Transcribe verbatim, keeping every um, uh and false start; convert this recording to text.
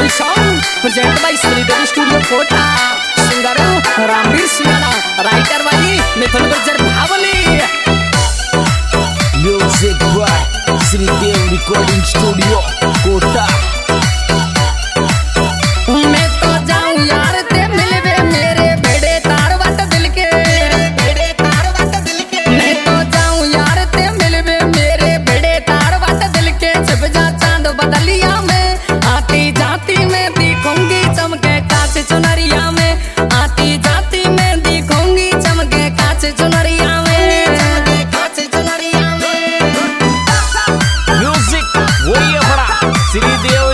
Musical song present by Shridev studio Kota. Singer Ramveer Singh, writer वाली Mithun Gurjar Bhawali. Music by Shridev recording studio Kota. मैं तो जाऊं यार ते मिलवे मेरे बेड़े तार वट दिल के, बेड़े तार वट दिल के। मैं तो जाऊं यार ते मिलवे मेरे बेड़े तार वट दिल के। छिप जा चांद बदलिया में, आती जाती में दिखूंगी चमके कांच चुनरिया में। आती जाती में दिखूंगी चमके कांच चुनरिया में, चमके कांच चुनरिया में। म्यूजिक वही है बड़ा श्रीदेव